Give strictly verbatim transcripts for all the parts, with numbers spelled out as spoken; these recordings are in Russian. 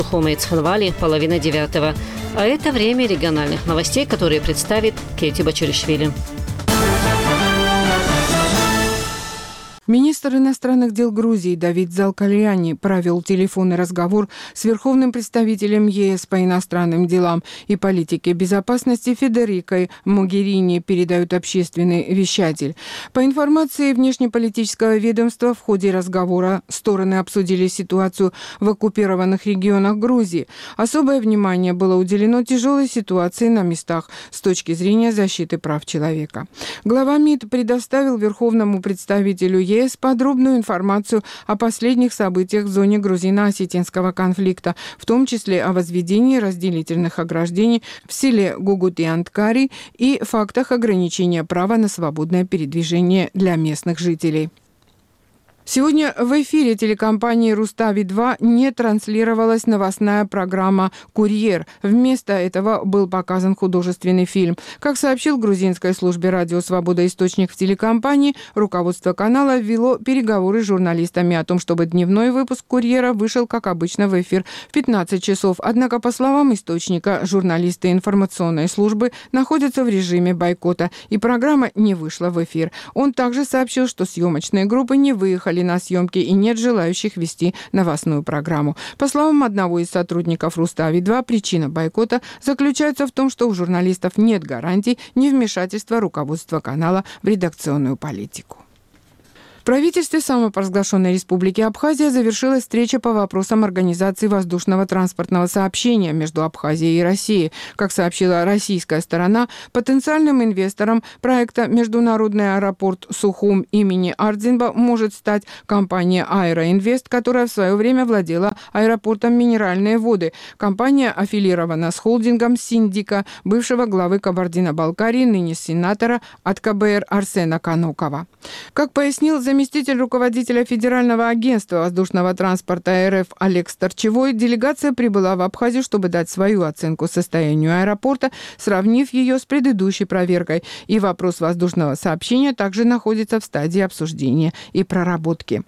Сухума и Цхинвали, половина девятого. А это время региональных новостей, которые представит Кейти Бачаришвили. Министр иностранных дел Грузии Давид Залкальяни провел телефонный разговор с верховным представителем ЕС по иностранным делам и политике безопасности Федерикой Могерини, передает общественный вещатель. По информации внешнеполитического ведомства, в ходе разговора стороны обсудили ситуацию в оккупированных регионах Грузии. Особое внимание было уделено тяжелой ситуации на местах с точки зрения защиты прав человека. Глава МИД предоставил верховному представителю ЕС подробную информацию о последних событиях в зоне грузино-осетинского конфликта, в том числе о возведении разделительных ограждений в селе Гугути-Анткари и фактах ограничения права на свободное передвижение для местных жителей. Сегодня в эфире телекомпании Рустави-два не транслировалась новостная программа «Курьер». Вместо этого был показан художественный фильм. Как сообщил грузинской службе «Радио Свобода» источник в телекомпании, руководство канала ввело переговоры с журналистами о том, чтобы дневной выпуск «Курьера» вышел, как обычно, в эфир в пятнадцать часов. Однако, по словам источника, журналисты информационной службы находятся в режиме бойкота, и программа не вышла в эфир. Он также сообщил, что съемочные группы не выехали на съемки и нет желающих вести новостную программу. По словам одного из сотрудников Рустави-два, причина бойкота заключается в том, что у журналистов нет гарантий невмешательства руководства канала в редакционную политику. В правительстве самопровозглашенной Республики Абхазия завершилась встреча по вопросам организации воздушного транспортного сообщения между Абхазией и Россией. Как сообщила российская сторона, потенциальным инвестором проекта «Международный аэропорт Сухум» имени Ардзинба может стать компания «Аэроинвест», которая в свое время владела аэропортом «Минеральные воды». Компания аффилирована с холдингом Синдика, бывшего главы Кабардино-Балкарии, ныне сенатора от ка бэ эр Арсена Канокова. Как пояснил заместитель руководителя Федерального агентства воздушного транспорта эр эф Олег Старчевой, делегация прибыла в Абхазию, чтобы дать свою оценку состоянию аэропорта, сравнив ее с предыдущей проверкой. И вопрос воздушного сообщения также находится в стадии обсуждения и проработки.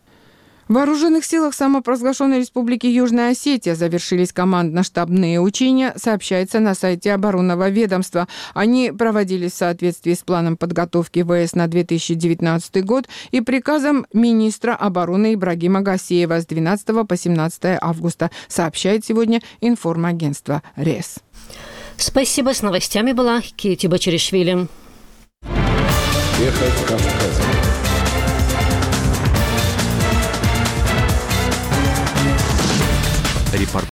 В Вооруженных силах самопровозглашенной Республики Южная Осетия завершились командно-штабные учения, сообщается на сайте оборонного ведомства. Они проводились в соответствии с планом подготовки вэ эс на две тысячи девятнадцатый год и приказом министра обороны Ибрагима Гасеева с двенадцатого по семнадцатое августа, сообщает сегодня информагентство РЕС. Спасибо. С новостями была Кейти Бачаришвили. Ехать Кавказом. Репортаж